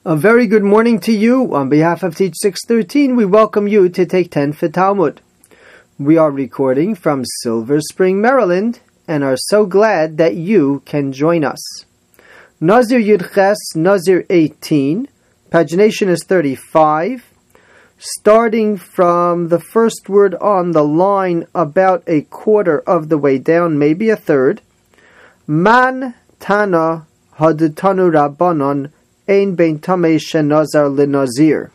A very good morning to you. On behalf of Teach 613, we welcome you to Take 10 for Talmud. We are recording from Silver Spring, Maryland, and are so glad that you can join us. Nazir Yudches, Nazir 18, pagination is 35, starting from the first word on the line about a quarter of the way down, maybe a third. Man Tana Hadutanu Rabbanon Ein bein tamei shenazar lenazir.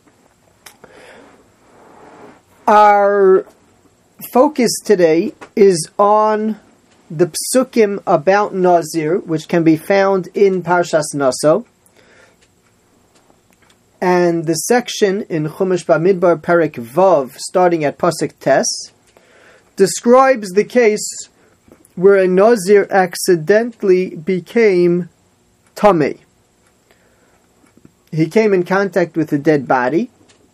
Our focus today is on the psukim about Nazir, which can be found in Parshas Naso, and the section in Chumash Bamidbar Perek Vav, starting at Pasuk Tes, describes the case where a Nazir accidentally became tamei. He came in contact with a dead body,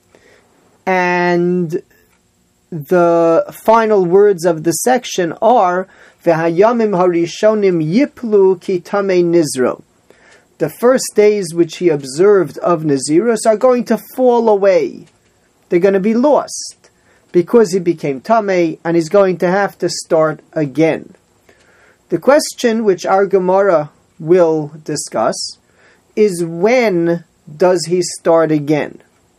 and the final words of the section are V'hayamim harishonim yiplu ki tamei nizro. The first days which he observed of Nazirus are going to fall away. They're going to be lost because he became tamei, and he's going to have to start again. The question which our Gemara will discuss is, when does he start again?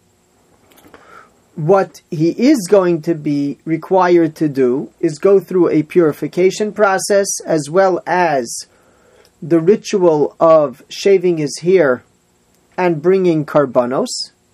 What he is going to be required to do is go through a purification process, as well as the ritual of shaving his hair and bringing karbanos.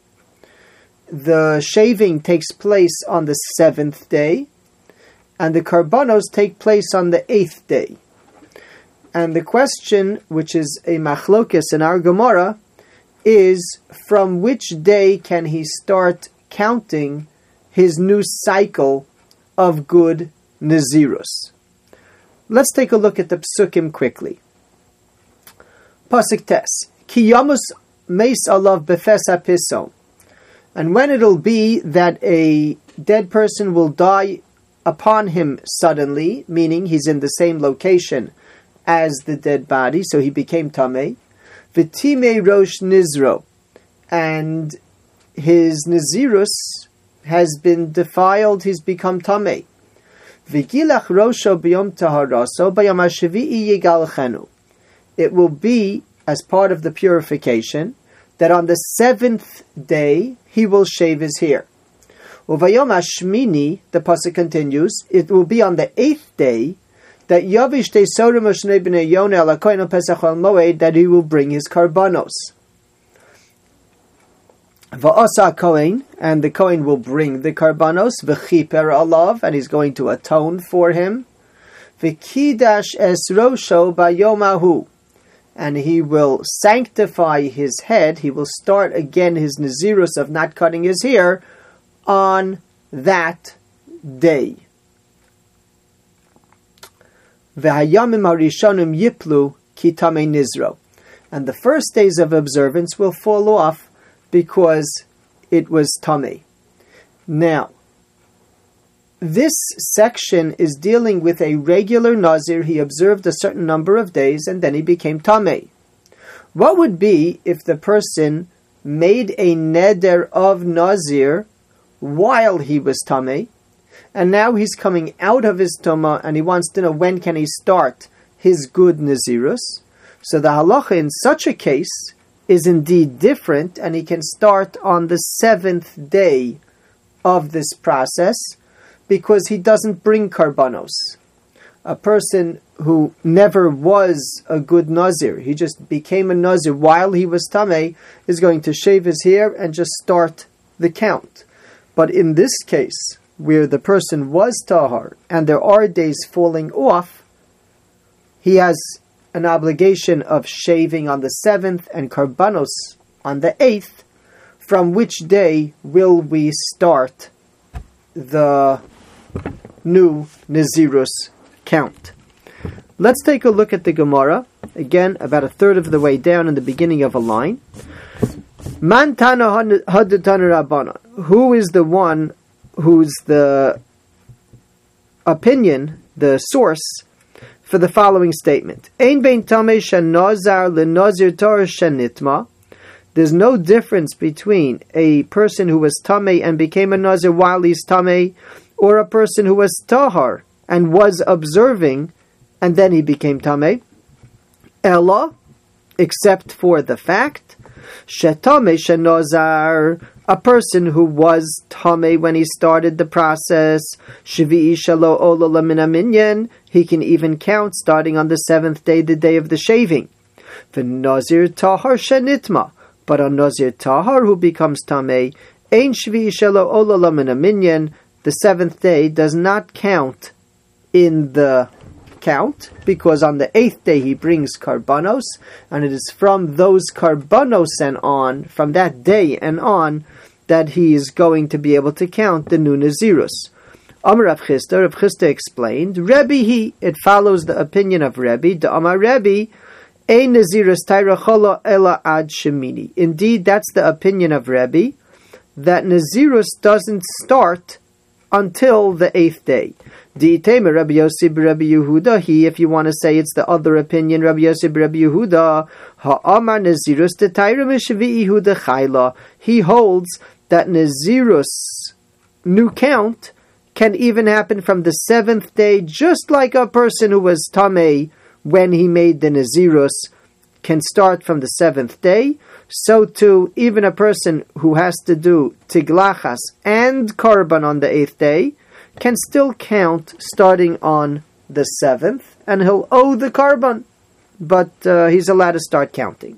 The shaving takes place on the 7th day, and the karbanos take place on the 8th day. And the question, which is a machlokas in our Gemara, is from which day can he start counting his new cycle of good Nazirus. Let's take a look at the psukim quickly. Pasuk Tes, Ki yamus meis alav befes hapiso. And when it'll be that a dead person will die upon him suddenly, meaning he's in the same location as the dead body, so he became tamei, V'timei rosh nizro, and his nazirus has been defiled, he's become tamei. V'gilach rosho b'yom taharaso b'yom hashavi'i yigalchenu. It will be, as part of the purification, that on the 7th day he will shave his hair. Uvayom hashmini, the pasuk continues, it will be on the 8th day that Yavish te Sorim Oshnei b'nei Yonah ala Kohen Pesach al Moed, that he will bring his karbanos. Va'asa Kohen, and the Kohen will bring the karbanos. V'chiper alav, and he's going to atone for him. V'kidash es rosho bayomahu, and he will sanctify his head. He will start again his nazirus of not cutting his hair on that day. V'hayamim harishonim yiplu ki tamei nizro. And the first days of observance will fall off because it was tamei. Now, this section is dealing with a regular Nazir. He observed a certain number of days and then he became tamei. What would be if the person made a neder of Nazir while he was tamei, and now he's coming out of his Tumah, and he wants to know when can he start his good Nazirus? So the halacha in such a case is indeed different, and he can start on the 7th day of this process, because he doesn't bring karbanos. A person who never was a good Nazir, he just became a Nazir while he was tamei, is going to shave his hair and just start the count. But in this case, where the person was tahar, and there are days falling off, he has an obligation of shaving on the 7th and karbanos on the 8th. From which day will we start the new Nazirus count? Let's take a look at the Gemara, again, about a third of the way down in the beginning of a line. Man Tana Hadutanu Rabbanan. Who is the one who's the opinion, the source, for the following statement. Ein bein tamei shenazar lenazir torah shenitma. There's no difference between a person who was tamei and became a nazir while he's tamei, or a person who was tahar and was observing and then he became tamei. Ella, except for the fact, shetamei shenozar, a person who was tamei when he started the process, shvi'i shelo ola min minyan, he can even count starting on the 7th day, the day of the shaving. V'nazir tahar shenitma, but a nazir tahar who becomes tamei, ein shvi'i shelo ola min minyan, the 7th day does not count in the count, because on the 8th day he brings karbanos, and it is from those karbanos and on, from that day and on, that he is going to be able to count the new Nazirus. Amar Rav Chisda explained, Rebbe it follows the opinion of Rebbe, the Amar Rebbe, ein Nazirus taira chola ela ad shemini. Indeed, that's the opinion of Rebbe, that Nazirus doesn't start until the 8th day. Di'itema Rabbi Yossi Rabbi Yehuda, if you want to say it's the other opinion, Rabbi Yossi Rabbi Yehuda, ha'amar Nazirus t'tayra mishvi Yehuda chayla. He holds that Nazirus new count can even happen from the 7th day, just like a person who was tamei when he made the Nazirus can start from the 7th day. So too, even a person who has to do tiglachas and korban on the 8th day can still count starting on the 7th, and he'll owe the korban, but he's allowed to start counting.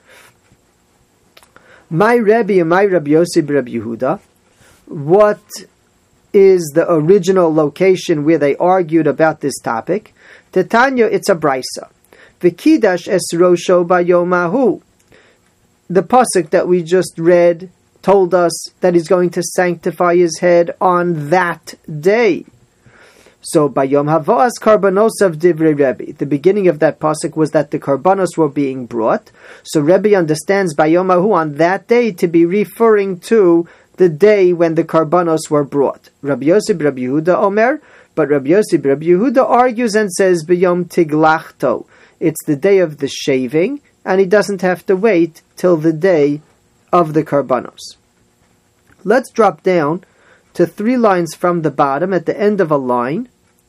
My Rebbe and my Rabbi Yossi Rabbi Yehuda, what is the original location where they argued about this topic? Titania, it's a brisa. V'kidash es rosho bayomahu. The pasuk that we just read told us that he's going to sanctify his head on that day. So, Bayom Havas Karbanos of Divrei Rebbe. The beginning of that pasuk was that the Karbanos were being brought. So Rebbe understands Bayom Hahu on that day to be referring to the day when the Karbanos were brought. Rabbi Yossi Rabbi Yehuda Omer, but Rabbi Yossi Rabbi Yehuda argues and says Bayom Tiglachto. It's the day of the shaving, and he doesn't have to wait till the day of the Karbanos. Let's drop down to 3 lines from the bottom at the end of a line,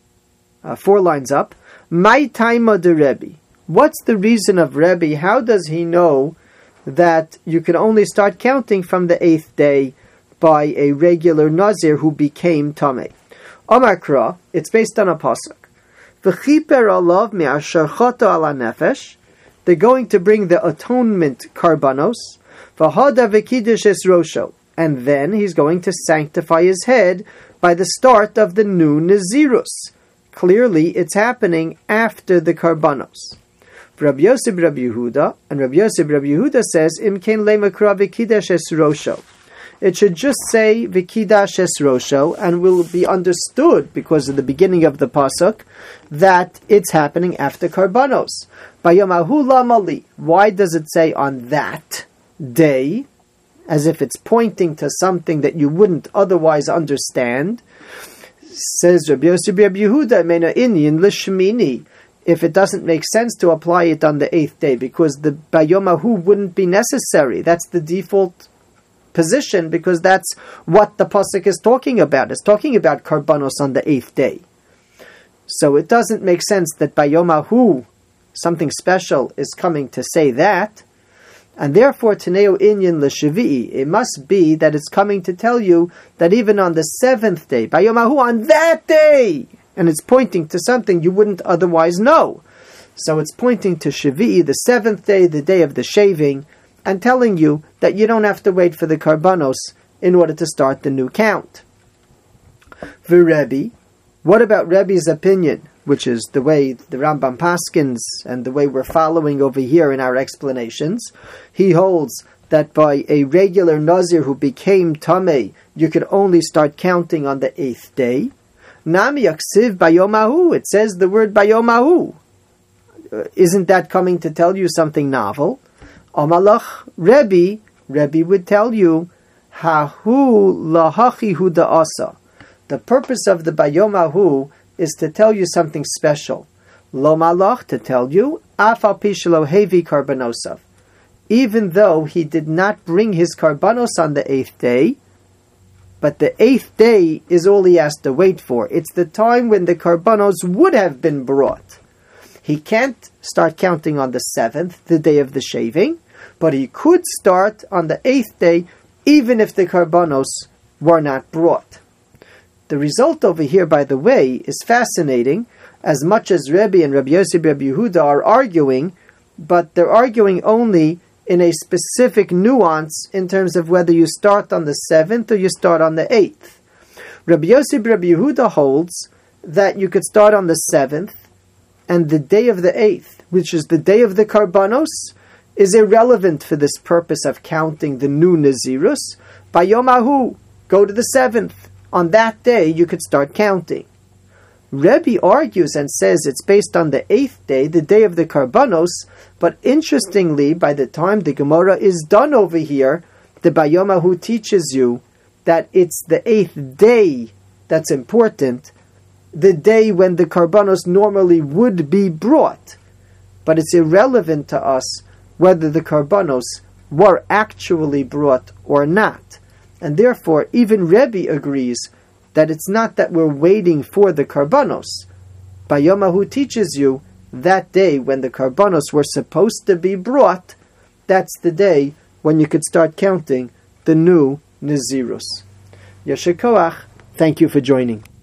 4 lines up. My taima de Rebbe. What's the reason of Rebbe? How does he know that you can only start counting from the 8th day by a regular Nazir who became Tameh? Omar Kra, it's based on a pasuk. V'chiper alav me'asher chata ala nefesh. They're going to bring the atonement karbanos. V'hada v'kiddush es rosho. And then he's going to sanctify his head by the start of the new Nazirus. Clearly, it's happening after the karbanos. Rabbi Yossi Rabbi Yehuda, and Rabbi Yossi Rabbi Yehuda says, Imken lemakra v'kiddush es rosho. It should just say v'kiddush es rosho, and will be understood, because of the beginning of the pasuk, that it's happening after karbanos. Bayomahu lamali. Why does it say on that day, as if it's pointing to something that you wouldn't otherwise understand? Says Rabbi Yossi Rabbi Yehuda, Mena Inyan l'shmini. If it doesn't make sense to apply it on the 8th day, because the Bayomahu wouldn't be necessary. That's the default position, because that's what the pasuk is talking about. It's talking about karbanos on the 8th day. So it doesn't make sense that Bayomahu, something special, is coming to say that. And therefore, Taneo Inyan l'Shavi'i, it must be that it's coming to tell you that even on the 7th day, Bayomahu, on that day, and it's pointing to something you wouldn't otherwise know. So it's pointing to Shavi'i, the 7th day, the day of the shaving, and telling you that you don't have to wait for the karbanos in order to start the new count. V'Rebbe, what about Rebbe's opinion, which is the way the Rambam paskins and the way we're following over here in our explanations? He holds that by a regular Nazir who became Tameh, you could only start counting on the 8th day. Nami yaksiv bayomahu, it says the word bayomahu. Isn't that coming to tell you something novel? Amalach Rebbe would tell you, Hahu lahachi hu da'asa. The purpose of the bayomahu is to tell you something special. Lo malach, to tell you, afal pishlo hevi karbanosav. even though he did not bring his karbanos on the 8th day, but the 8th day is all he has to wait for. It's the time when the karbanos would have been brought. He can't start counting on the 7th, the day of the shaving, but he could start on the 8th day, even if the karbanos were not brought. The result over here, by the way, is fascinating, as much as Rebbe and Rabbi Yossi and Rabbi Yehuda are arguing, but they're arguing only in a specific nuance in terms of whether you start on the 7th or you start on the 8th. Rabbi Yossi and Rabbi Yehuda holds that you could start on the 7th, and the day of the 8th, which is the day of the karbanos, is irrelevant for this purpose of counting the new Nazirus. By Yom Ahu, go to the 7th. On that day, you could start counting. Rebbe argues and says it's based on the 8th day, the day of the karbanos, but interestingly, by the time the Gemara is done over here, the Bayom Ahu teaches you that it's the 8th day that's important, the day when the karbanos normally would be brought. But it's irrelevant to us whether the karbanos were actually brought or not. And therefore, even Rebbe agrees that it's not that we're waiting for the karbanos. Bayom Ahu teaches you that day when the karbanos were supposed to be brought, that's the day when you could start counting the new Nazirus. Yasher Koach, thank you for joining.